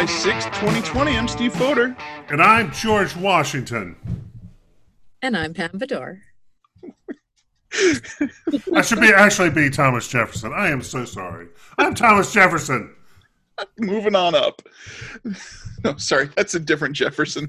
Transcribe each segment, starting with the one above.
July 6th, 2020. I'm Steve Fodor. And I'm George Washington. And I'm Pam Vidor. I should actually be Thomas Jefferson. I am so sorry. I'm Thomas Jefferson. Moving on up. No, sorry, that's a different Jefferson.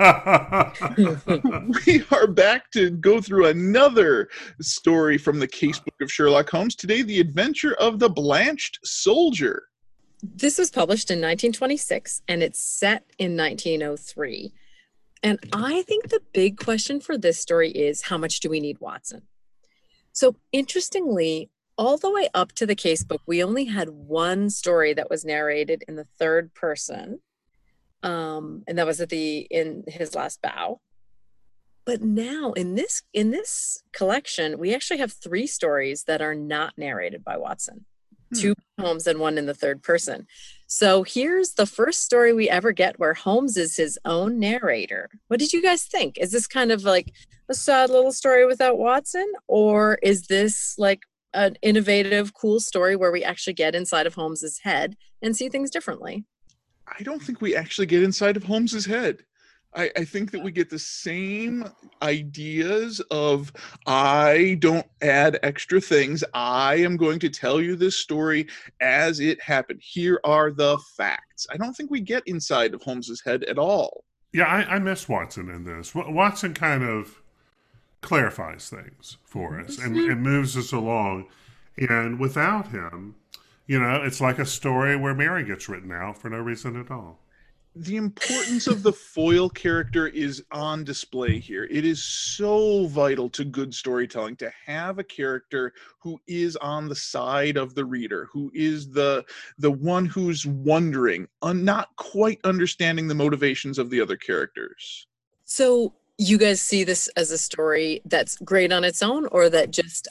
We are back to go through another story from the casebook of Sherlock Holmes. Today, The Adventure of the Blanched Soldier. This was published in 1926, and it's set in 1903. And I think the big question for this story is, how much do we need Watson? So interestingly, all the way up to the casebook, we only had one story that was narrated in the third person. And that was in his last bow. But now in this collection, we actually have three stories that are not narrated by Watson. Two by Holmes and one in the third person. So here's the first story we ever get where Holmes is his own narrator. What did you guys think? Is this kind of like a sad little story without Watson? Or is this like an innovative, cool story where we actually get inside of Holmes's head and see things differently? I don't think we actually get inside of Holmes's head. I think that we get the same ideas of, I don't add extra things. I am going to tell you this story as it happened. Here are the facts. I don't think we get inside of Holmes's head at all. Yeah, I miss Watson in this. Watson kind of clarifies things for us and moves us along. And without him, it's like a story where Mary gets written out for no reason at all. The importance of the foil character is on display here. It is so vital to good storytelling to have a character who is on the side of the reader, who is the one who's wondering, not quite understanding the motivations of the other characters. So you guys see this as a story that's great on its own, or that just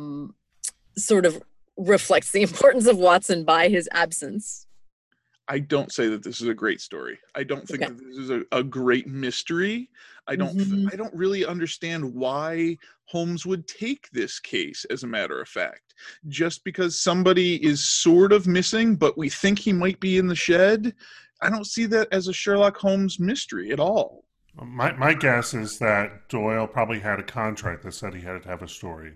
sort of reflects the importance of Watson by his absence? I don't say that this is a great story. I don't think that this is a great mystery. I don't really understand why Holmes would take this case, as a matter of fact. Just because somebody is sort of missing, but we think he might be in the shed, I don't see that as a Sherlock Holmes mystery at all. My guess is that Doyle probably had a contract that said he had to have a story.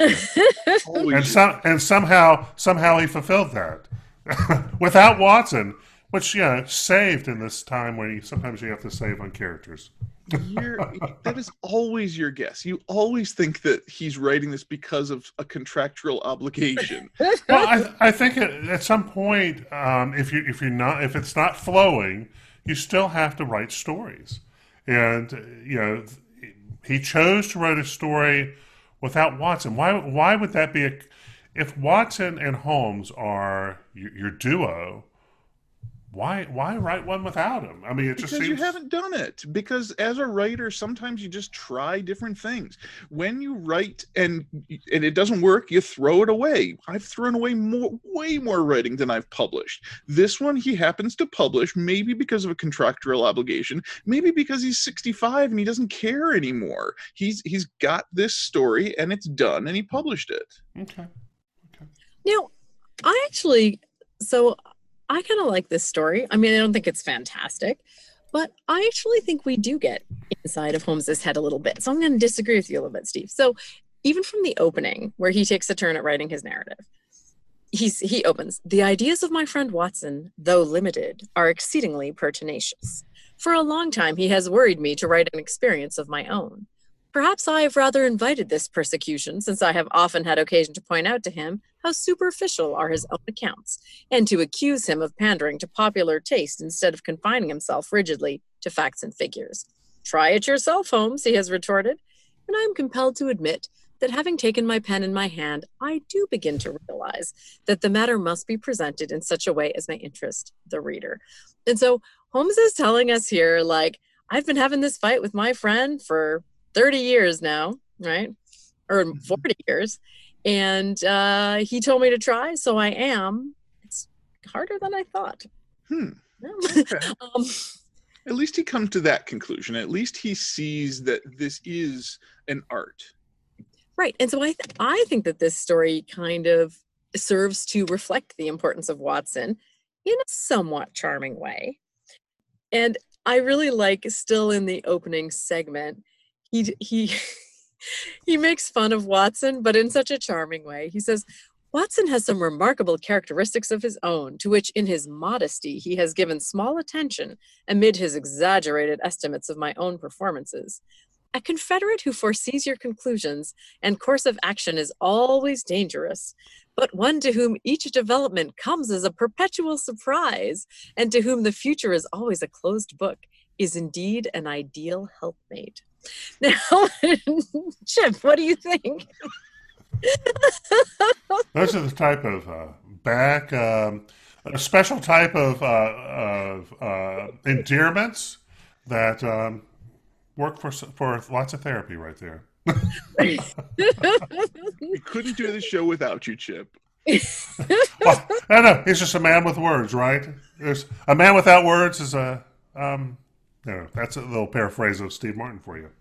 and somehow he fulfilled that. Without Watson, which saved in this time when sometimes you have to save on characters. That is always your guess. You always think that he's writing this because of a contractual obligation. Well, I think at some point, if it's not flowing, you still have to write stories, and he chose to write a story without Watson. Why would that be if Watson and Holmes are your duo, why write one without him? I mean, it just seems... Because you haven't done it. Because as a writer, sometimes you just try different things. When you write and it doesn't work, you throw it away. I've thrown away way more writing than I've published. This one he happens to publish, maybe because of a contractual obligation, maybe because he's 65 and he doesn't care anymore. He's got this story and it's done and he published it. Okay. I kind of like this story. I mean, I don't think it's fantastic, but I actually think we do get inside of Holmes's head a little bit. So I'm going to disagree with you a little bit, Steve. So even from the opening, where he takes a turn at writing his narrative, he opens, "The ideas of my friend Watson, though limited, are exceedingly pertinacious. For a long time he has worried me to write an experience of my own. Perhaps I have rather invited this persecution, since I have often had occasion to point out to him how superficial are his own accounts, and to accuse him of pandering to popular taste instead of confining himself rigidly to facts and figures. Try it yourself, Holmes," he has retorted, and I am compelled to admit that having taken my pen in my hand, I do begin to realize that the matter must be presented in such a way as may interest the reader. And so Holmes is telling us here, like, I've been having this fight with my friend for 30 years now, right? Or 40 years. And he told me to try, so I am. It's harder than I thought. Okay. At least he comes to that conclusion. At least he sees that this is an art. Right. And so I think that this story kind of serves to reflect the importance of Watson in a somewhat charming way. And I really like, still in the opening segment, he he makes fun of Watson, but in such a charming way. He says, Watson has some remarkable characteristics of his own, to which in his modesty he has given small attention amid his exaggerated estimates of my own performances. A confederate who foresees your conclusions and course of action is always dangerous, but one to whom each development comes as a perpetual surprise, and to whom the future is always a closed book, is indeed an ideal helpmate. Now, Chip, what do you think? Those are the type of a special type of endearments that work for lots of therapy right there. We couldn't do the show without you, Chip. Well, I know he's just a man with words, right? There's a man without words is a that's a little paraphrase of Steve Martin for you.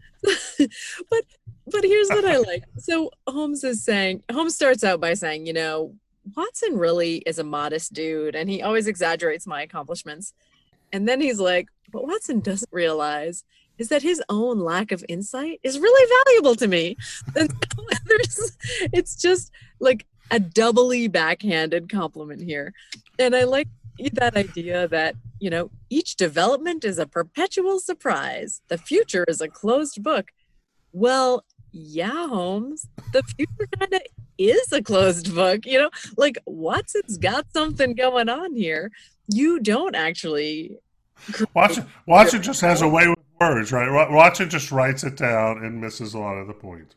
But here's what I like. So Holmes starts out by saying, Watson really is a modest dude and he always exaggerates my accomplishments. And then he's like, what Watson doesn't realize is that his own lack of insight is really valuable to me. And so it's just like a doubly backhanded compliment here. And I like that idea that, each development is a perpetual surprise. The future is a closed book. Well, yeah, Holmes, the future kind of is a closed book, like Watson's got something going on here. You don't actually. Watson just has a way with words, right? Watson just writes it down and misses a lot of the point.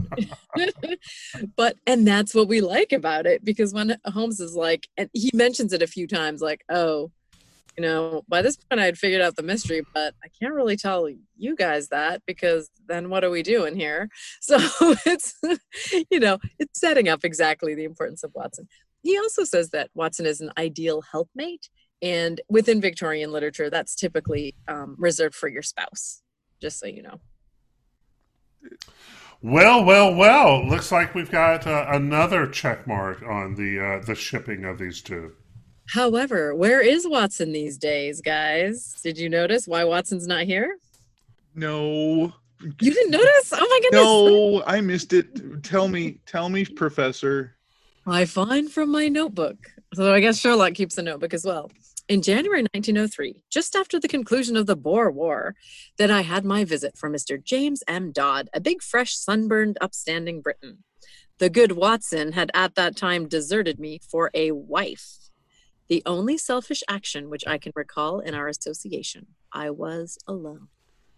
And that's what we like about it, because when Holmes is like, and he mentions it a few times, like, oh, by this point I had figured out the mystery, but I can't really tell you guys that, because then what are we doing here? So it's, it's setting up exactly the importance of Watson. He also says that Watson is an ideal helpmate. And within Victorian literature, that's typically reserved for your spouse, just so you know. Well. Looks like we've got another check mark on the shipping of these two. However, where is Watson these days, guys? Did you notice why Watson's not here? No. You didn't notice? Oh my goodness. No, I missed it. Tell me, Professor. I find from my notebook. So I guess Sherlock keeps a notebook as well. In January 1903, just after the conclusion of the Boer War, that I had my visit from Mr. James M. Dodd, a big, fresh, sunburned, upstanding Briton. The good Watson had at that time deserted me for a wife. The only selfish action which I can recall in our association. I was alone.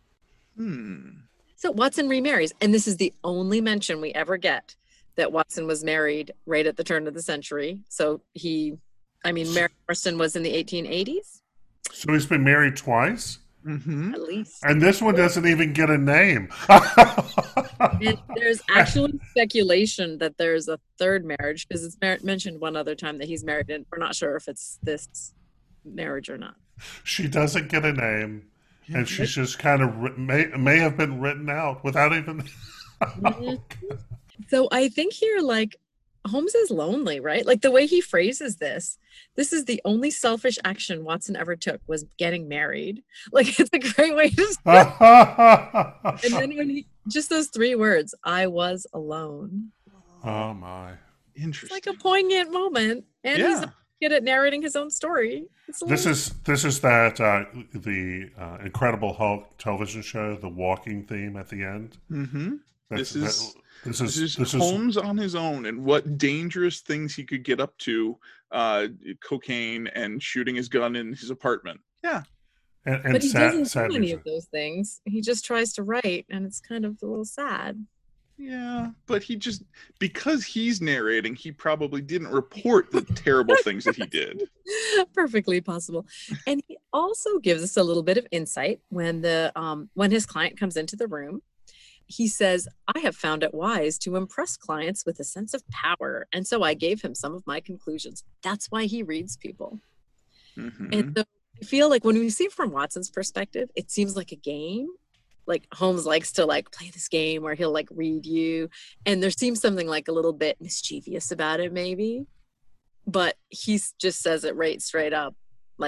So Watson remarries, and this is the only mention we ever get that Watson was married right at the turn of the century. So Mary Marston was in the 1880s. So he's been married twice? Mm-hmm. At least. And this one doesn't even get a name. And there's actually speculation that there's a third marriage, because it's mentioned one other time that he's married, and we're not sure if it's this marriage or not. She doesn't get a name, and she's just kind of may have been written out without even. So I think here, Holmes is lonely, right? Like the way he phrases this is the only selfish action Watson ever took, was getting married. Like, it's a great way to start. And then when just those three words, I was alone. Oh my. Interesting. It's like a poignant moment. And he's good at narrating his own story. This is that the Incredible Hulk television show, the walking theme at the end. Mm-hmm. This is This Holmes on his own, and what dangerous things he could get up to, cocaine and shooting his gun in his apartment. Yeah. But he doesn't do any of those things. He just tries to write, and it's kind of a little sad. Yeah, but because he's narrating, he probably didn't report the terrible things that he did. Perfectly possible. And he also gives us a little bit of insight when his client comes into the room. He says, I have found it wise to impress clients with a sense of power. And so I gave him some of my conclusions. That's why he reads people. Mm-hmm. And so I feel like when we see it from Watson's perspective, it seems like a game. Like Holmes likes to play this game where he'll read you. And there seems something a little bit mischievous about it maybe. But he just says it right straight up.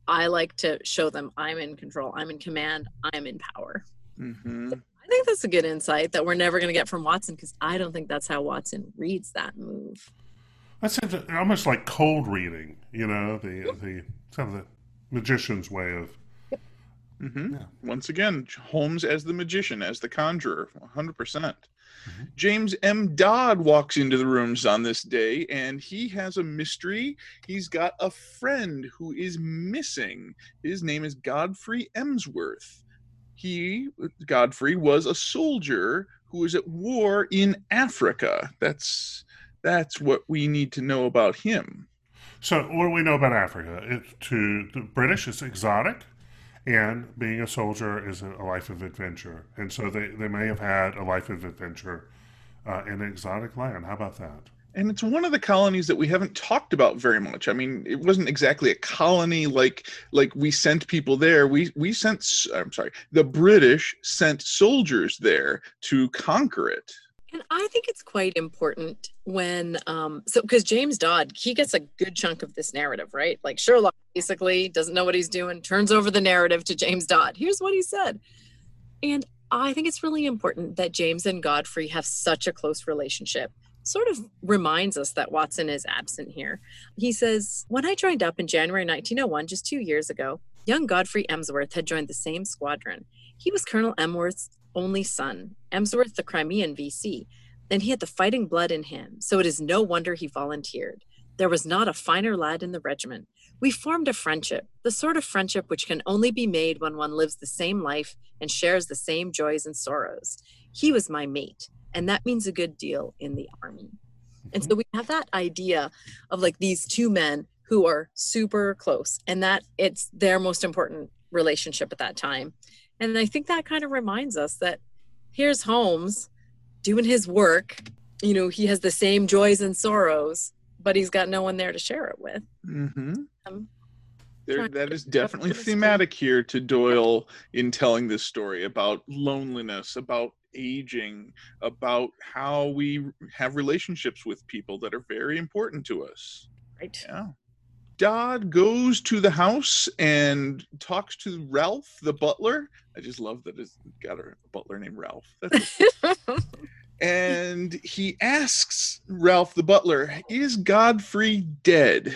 I like to show them I'm in control, I'm in command, I'm in power. Mm-hmm. I think that's a good insight that we're never going to get from Watson, because I don't think that's how Watson reads that move. That seems almost like cold reading, the kind of the magician's way of. Mm-hmm. Yeah. Once again, Holmes as the magician, as the conjurer, 100%. Mm-hmm. James M. Dodd walks into the rooms on this day, and he has a mystery. He's got a friend who is missing. His name is Godfrey Emsworth. Godfrey, was a soldier who was at war in Africa. That's what we need to know about him. So what do we know about Africa? To the British, it's exotic. And being a soldier is a life of adventure. And so they may have had a life of adventure in an exotic land. How about that? And it's one of the colonies that we haven't talked about very much. I mean, it wasn't exactly a colony like we sent people there. The British sent soldiers there to conquer it. And I think it's quite important when, because James Dodd, he gets a good chunk of this narrative, right? Like Sherlock basically doesn't know what he's doing, turns over the narrative to James Dodd. Here's what he said. And I think it's really important that James and Godfrey have such a close relationship. Sort of reminds us that Watson is absent here. He says, when I joined up in January 1901, just 2 years ago, young Godfrey Emsworth had joined the same squadron. He was Colonel Emsworth's only son, Emsworth the Crimean VC, and he had the fighting blood in him, so it is no wonder he volunteered. There was not a finer lad in the regiment. We formed a friendship, the sort of friendship which can only be made when one lives the same life and shares the same joys and sorrows. He was my mate, and that means a good deal in the army. And so we have that idea of like these two men who are super close, and that it's their most important relationship at that time. And I think that kind of reminds us that here's Holmes doing his work. He has the same joys and sorrows, but he's got no one there to share it with. Mm-hmm. That is definitely thematic here to Doyle in telling this story about loneliness, about aging, about how we have relationships with people that are very important to us. Right. Yeah. Dodd goes to the house and talks to Ralph, the butler. I just love that it's got a butler named Ralph. And he asks Ralph, the butler, is Godfrey dead?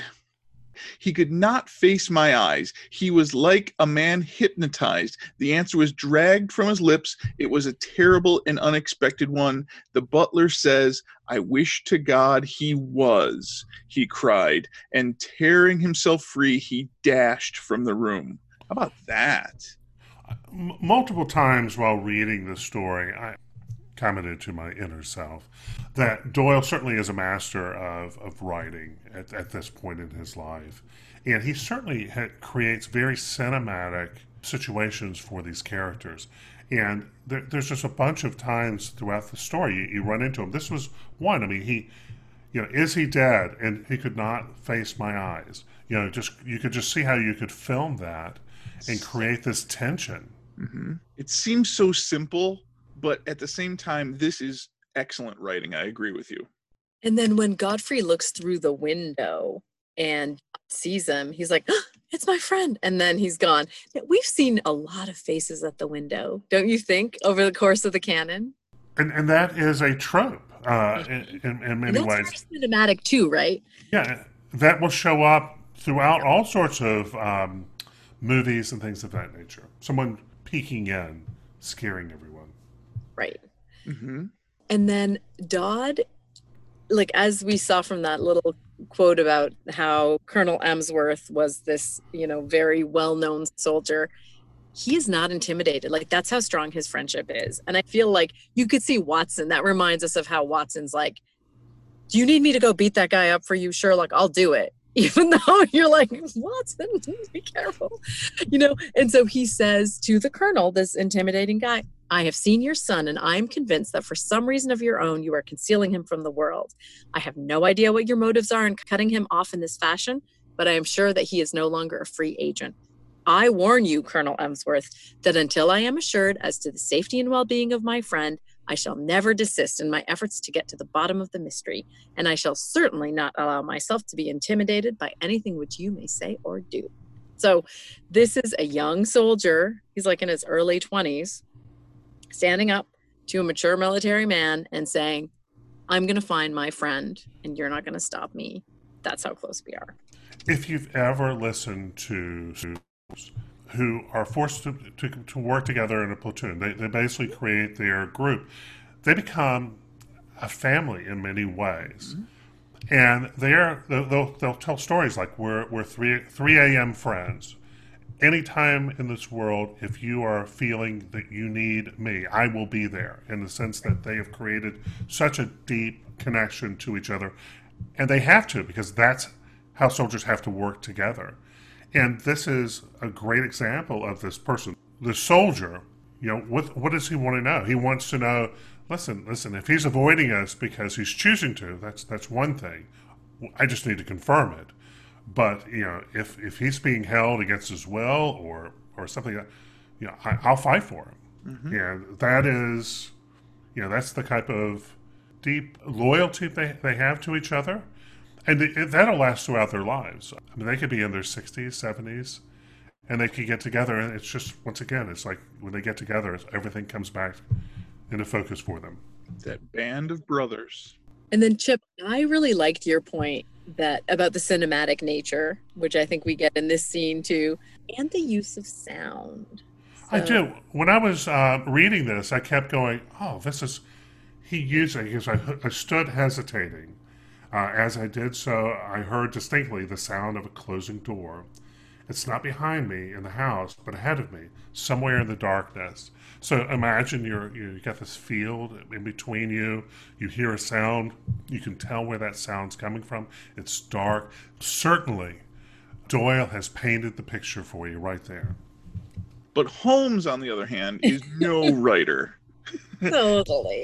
He could not face my eyes. He was like a man hypnotized. The answer was dragged from his lips. It was a terrible and unexpected one. The butler says, I wish to God he was, he cried, and tearing himself free, he dashed from the room. How about that? Multiple times while reading this story, I commented to my inner self that Doyle certainly is a master of writing at this point in his life. And he certainly creates very cinematic situations for these characters. And there's just a bunch of times throughout the story you run into him. This was one. I mean, is he dead? And he could not face my eyes. You could just see how you could film that and create this tension. Mm-hmm. It seems so simple, but at the same time, this is excellent writing. I agree with you. And then when Godfrey looks through the window and sees him, he's like, oh, it's my friend. And then he's gone. We've seen a lot of faces at the window, don't you think, over the course of the canon? And that is a trope in many ways. That's very cinematic too, right? Yeah, that will show up throughout all sorts of movies and things of that nature. Someone peeking in, scaring everyone. Right. Mm-hmm. And then Dodd, like as we saw from that little quote about how Colonel Emsworth was this, very well-known soldier, he is not intimidated. Like that's how strong his friendship is. And I feel like you could see Watson. That reminds us of how Watson's like, do you need me to go beat that guy up for you, Sherlock? I'll do it. Even though you're like, Watson, be careful, And so he says to the colonel, this intimidating guy, I have seen your son, and I am convinced that for some reason of your own, you are concealing him from the world. I have no idea what your motives are in cutting him off in this fashion, but I am sure that he is no longer a free agent. I warn you, Colonel Emsworth, that until I am assured as to the safety and well-being of my friend, I shall never desist in my efforts to get to the bottom of the mystery, and I shall certainly not allow myself to be intimidated by anything which you may say or do. So this is a young soldier. He's like in his early 20s, standing up to a mature military man and saying, I'm going to find my friend and you're not going to stop me. That's how close we are. If you've ever listened to who are forced to work together in a platoon, they basically create their group. They become a family in many ways. And they'll tell stories like we're 3 a.m. friends. Anytime in this world, if you are feeling that you need me, I will be there, in the sense that they have created such a deep connection to each other. And they have to, because that's how soldiers have to work together. And this is a great example of this person. The soldier, what does he want to know? He wants to know, listen, if he's avoiding us because he's choosing to, that's one thing. I just need to confirm it. But, if he's being held against his will or something, I'll fight for him. And that is, that's the type of deep loyalty they have to each other. And that'll last throughout their lives. I mean, they could be in their 60s, 70s, and they could get together. And it's just, once again, it's like when they get together, everything comes back into focus for them. That band of brothers. And then, Chip, I really liked your point about the cinematic nature, which I think we get in this scene too, and the use of sound. I do. When I was reading this, I kept going, oh, this is, he used it, because I stood hesitating. As I did so, I heard distinctly the sound of a closing door. It's not behind me in the house, but ahead of me, somewhere in the darkness. So imagine you got this field in between you. You hear a sound. You can tell where that sound's coming from. It's dark. Certainly, Doyle has painted the picture for you right there. But Holmes, on the other hand, is no writer. Totally.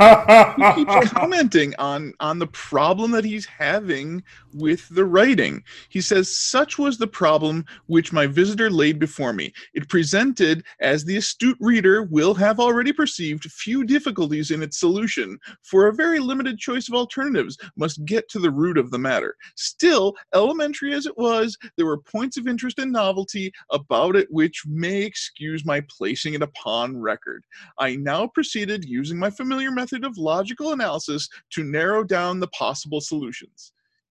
He keeps commenting on the problem that he's having with the writing. He says, such was the problem which my visitor laid before me. It presented, as the astute reader will have already perceived, few difficulties in its solution, for a very limited choice of alternatives must get to the root of the matter. Still, elementary as it was, there were points of interest and novelty about it which may excuse my placing it upon record. I now proceeded, using my familiar method of logical analysis, to narrow down the possible solutions.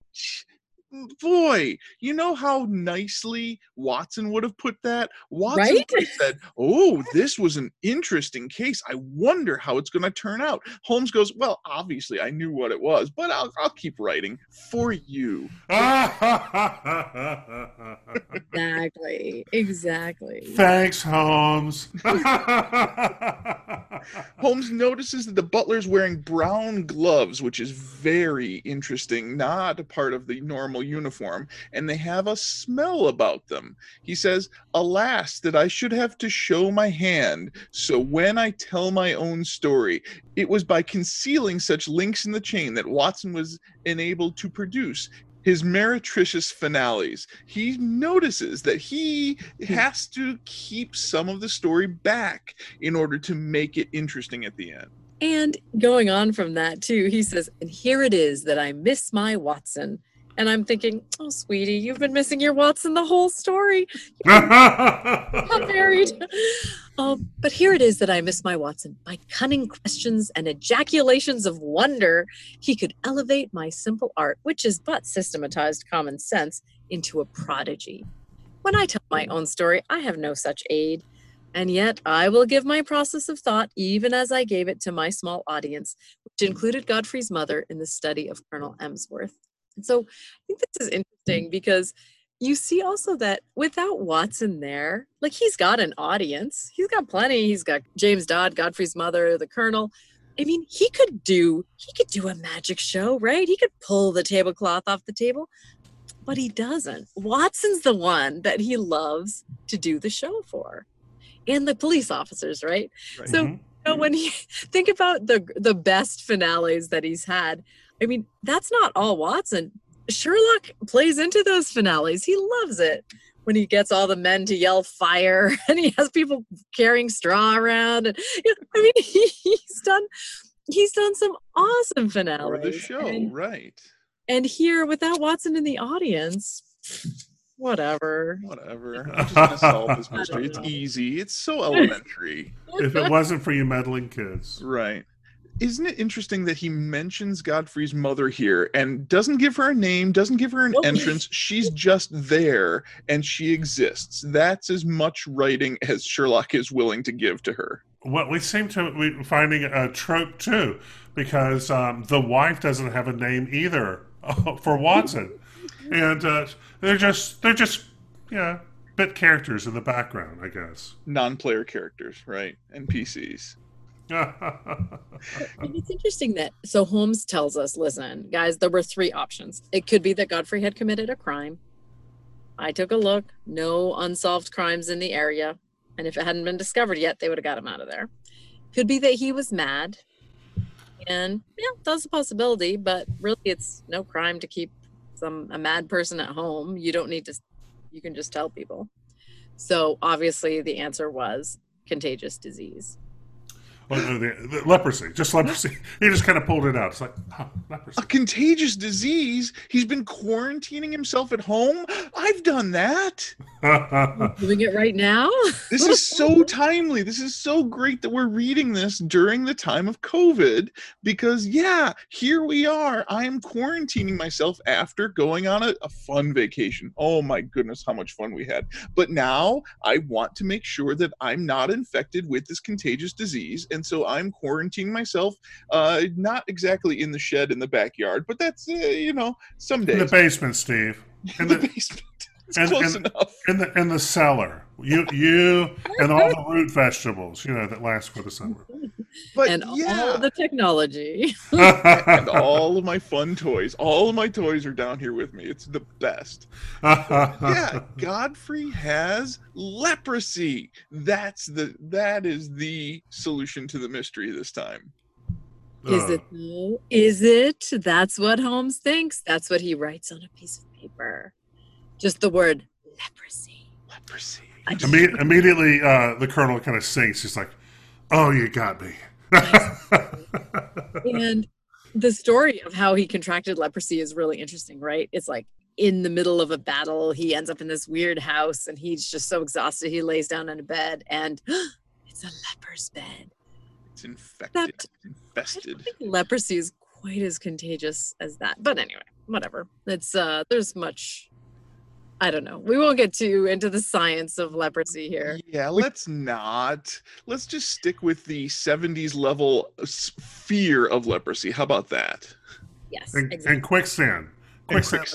Boy, you know how nicely Watson would have put that? Watson Right? would have said, oh, this was an interesting case. I wonder how it's going to turn out. Holmes goes, well, obviously I knew what it was, but I'll keep writing for you. Exactly. Thanks, Holmes. Holmes notices that the butler's wearing brown gloves, which is very interesting, not a part of the normal uniform, and they have a smell about them. He says, alas, that I should have to show my hand, so when I tell my own story, it was by concealing such links in the chain that Watson was enabled to produce his meretricious finales. He notices that he has to keep some of the story back in order to make it interesting at the end. And going on from that too, he says, and here it is that I miss my Watson. And I'm thinking, oh, sweetie, you've been missing your Watson the whole story. Not married. Oh, but here it is that I miss my Watson. By cunning questions and ejaculations of wonder, he could elevate my simple art, which is but systematized common sense, into a prodigy. When I tell my own story, I have no such aid. And yet I will give my process of thought, even as I gave it to my small audience, which included Godfrey's mother in the study of Colonel Emsworth. And so I think this is interesting because you see also that without Watson there, like he's got an audience, he's got plenty. He's got James Dodd, Godfrey's mother, the Colonel. I mean, he could do a magic show, right? He could pull the tablecloth off the table, but he doesn't. Watson's the one that he loves to do the show for. And the police officers, right? So when you think about the best finales that he's had, I mean, that's not all Watson. Sherlock plays into those finales. He loves it when he gets all the men to yell fire and he has people carrying straw around. And I mean, he's done some awesome finales. For the show, right. And here, without Watson in the audience, Whatever. Whatever. I'm just gonna solve this mystery. It's easy. It's so elementary. If it wasn't for you meddling kids. Right. Isn't it interesting that he mentions Godfrey's mother here and doesn't give her a name, doesn't give her an entrance? She's just there and she exists. That's as much writing as Sherlock is willing to give to her. Well, we seem to be finding a trope too, because the wife doesn't have a name either for Watson, and they're just bit characters in the background, I guess. Non-player characters, right? NPCs. And it's interesting that Holmes tells us, listen, guys, there were 3 options. It could be that Godfrey had committed a crime. I took a look, no unsolved crimes in the area. And if it hadn't been discovered yet, they would have got him out of there. Could be that he was mad. And yeah, that's a possibility, but really it's no crime to keep a mad person at home. You don't need to, you can just tell people. So obviously the answer was contagious disease. Oh, no, the leprosy, just leprosy. He just kind of pulled it out. It's like, leprosy. A contagious disease? He's been quarantining himself at home? I've done that. Doing it right now? This is so timely. This is so great that we're reading this during the time of COVID because, yeah, here we are. I am quarantining myself after going on a fun vacation. Oh, my goodness, how much fun we had. But now I want to make sure that I'm not infected with this contagious disease. And so I'm quarantining myself, not exactly in the shed in the backyard, but that's, some days. In the basement, Steve. In the basement. It's close enough. In the cellar. You and all the root vegetables, that last for the summer. But and all the technology. And all of my fun toys. All of my toys are down here with me. It's the best. Yeah, Godfrey has leprosy. That is the solution to the mystery this time. Is it though? Is it? That's what Holmes thinks. That's what he writes on a piece of paper. Just the word leprosy. Leprosy. Immediately, the colonel kind of sinks. He's like, "Oh, you got me." And the story of how he contracted leprosy is really interesting, right? It's like in the middle of a battle, he ends up in this weird house, and he's just so exhausted. He lays down on a bed, and it's a leper's bed. It's infected. Infested. I don't think leprosy is quite as contagious as that, but anyway, whatever. It's there's much. I don't know. We won't get too into the science of leprosy here. Yeah, let's not. Let's just stick with the 70s level fear of leprosy. How about that? Yes. And quicksand. Quicksand.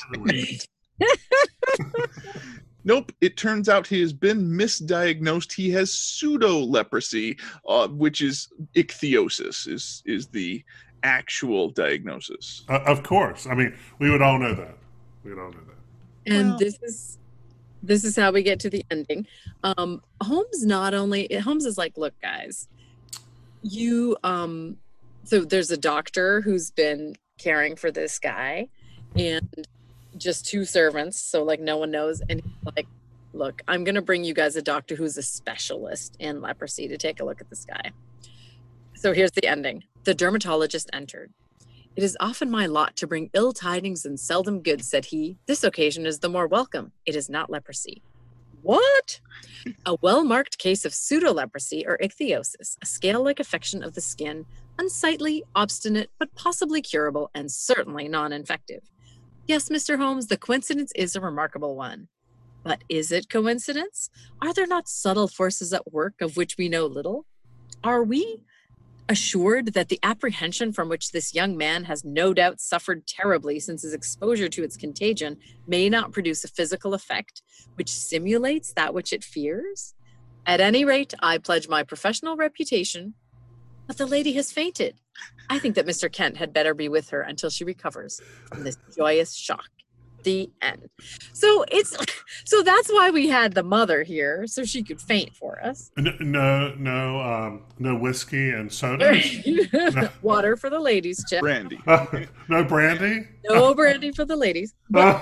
Nope. It turns out he has been misdiagnosed. He has pseudo leprosy, which is ichthyosis, is the actual diagnosis. Of course. I mean, we would all know that. And this is how we get to the ending. Holmes is like, look, guys, you so there's a doctor who's been caring for this guy and just 2 servants, so like no one knows, and he's like, look, I'm gonna bring you guys a doctor who's a specialist in leprosy to take a look at this guy. So here's the ending. The dermatologist entered. It is often my lot to bring ill tidings and seldom good, said he. This occasion is the more welcome. It is not leprosy. What? A well-marked case of pseudo-leprosy or ichthyosis, a scale-like affection of the skin, unsightly, obstinate, but possibly curable, and certainly non-infective. Yes, Mr. Holmes, the coincidence is a remarkable one. But is it coincidence? Are there not subtle forces at work of which we know little? Are we assured that the apprehension from which this young man has no doubt suffered terribly since his exposure to its contagion may not produce a physical effect which simulates that which it fears? At any rate, I pledge my professional reputation, but the lady has fainted. I think that Mr. Kent had better be with her until she recovers from this joyous shock. The end. So that's why we had the mother here, so she could faint for us. No whiskey and soda. Water for the ladies, Chip. Brandy. No brandy. No brandy for the ladies. But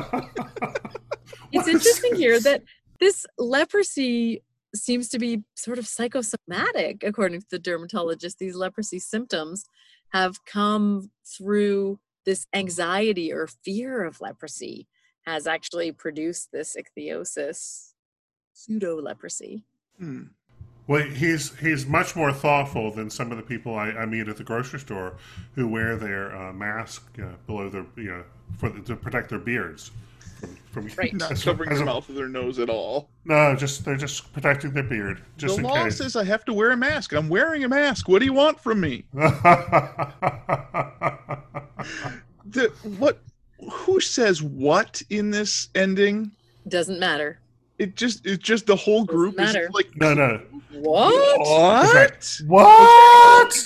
it's interesting here that this leprosy seems to be sort of psychosomatic, according to the dermatologist. These leprosy symptoms have come through this anxiety or fear of leprosy has actually produced this ichthyosis, pseudo leprosy. Well, he's much more thoughtful than some of the people I meet at the grocery store who wear their mask below their to protect their beards from Right. Not covering their mouth or their nose at all. No, they're just protecting their beard. Just The in law case. says I have to wear a mask. I'm wearing a mask. What do you want from me? Who says what in this ending? Doesn't matter. It's just the whole group is matter. like, No. What? What?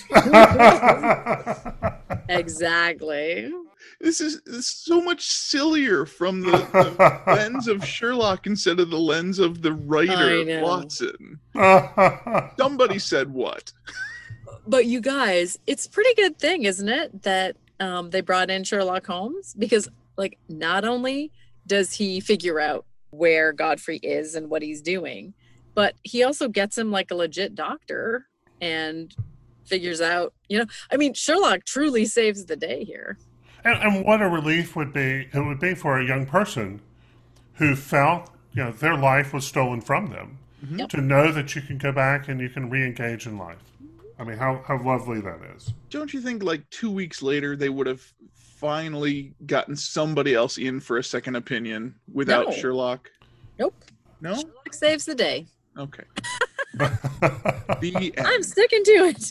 Exactly. This is so much sillier from the lens of Sherlock instead of the lens of the I writer know. Watson. Somebody said what? But you guys, it's a pretty good thing, isn't it, that they brought in Sherlock Holmes? Because, like, not only does he figure out where Godfrey is and what he's doing, but he also gets him like a legit doctor and figures out, Sherlock truly saves the day here. And what a relief it would be for a young person who felt their life was stolen from them, to know that you can go back and you can re-engage in life. I mean, how lovely that is. Don't you think like 2 weeks later they would have finally gotten somebody else in for a second opinion without No. Sherlock? Nope. No? Sherlock saves the day. Okay. The end. I'm sticking to it.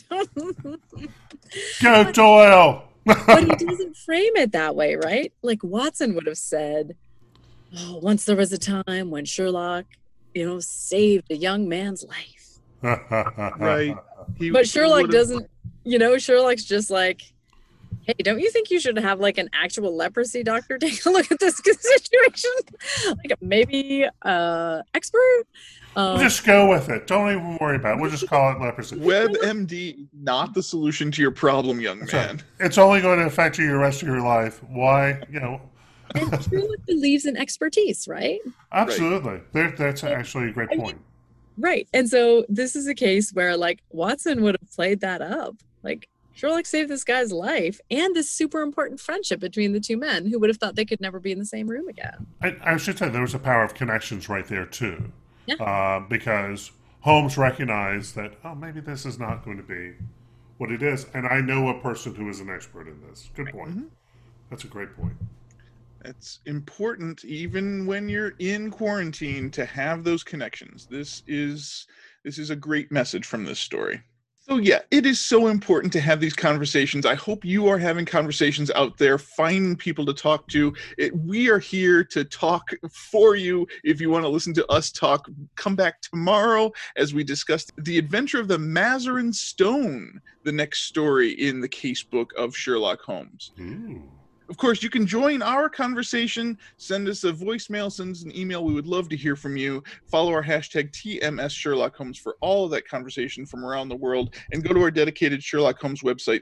Go, Doyle! But he doesn't frame it that way, right? Like Watson would have said, "Oh, once there was a time when Sherlock, saved a young man's life." Right. But Sherlock would've- doesn't, Sherlock's just like, "Hey, don't you think you should have like an actual leprosy doctor take a look at this situation? Like maybe expert?" We'll just go with it. Don't even worry about it. We'll just call it leprosy. WebMD, not the solution to your problem, young man. It's only going to affect you the rest of your life. Why? And Sherlock believes in expertise, right? Absolutely. That's actually a great point. Right. And so this is a case where like Watson would have played that up. Like Sherlock saved this guy's life and this super important friendship between the two men who would have thought they could never be in the same room again. I should say there was a power of connections right there, too. Yeah. Because Holmes recognized that, maybe this is not going to be what it is. And I know a person who is an expert in this. Good point. Mm-hmm. That's a great point. It's important, even when you're in quarantine, to have those connections. This is a great message from this story. So yeah, it is so important to have these conversations. I hope you are having conversations out there, finding people to talk to. We are here to talk for you. If you want to listen to us talk, come back tomorrow as we discuss The Adventure of the Mazarin Stone, the next story in the casebook of Sherlock Holmes. Ooh. Of course, you can join our conversation. Send us a voicemail, send us an email. We would love to hear from you. Follow our hashtag TMS Sherlock Holmes for all of that conversation from around the world. And go to our dedicated Sherlock Holmes website,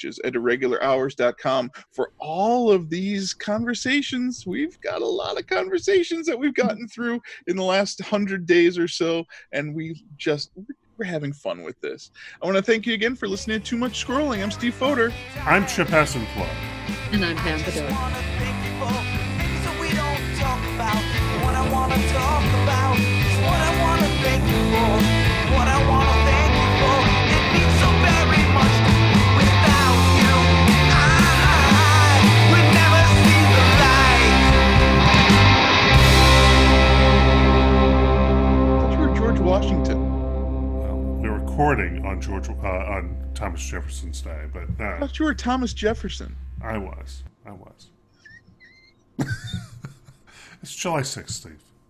sandwiches@irregularhours.com, for all of these conversations. We've got a lot of conversations that we've gotten through in the last 100 days or so. And we're having fun with this. I want to thank you again for listening to Too Much Scrolling. I'm Steve Fodor. I'm Chip Hassenflow. And I'm Pam Fedora. You were George Washington. Well, we're recording on on Thomas Jefferson's Day, but I thought you were Thomas Jefferson. I was. It's July 6th, Steve.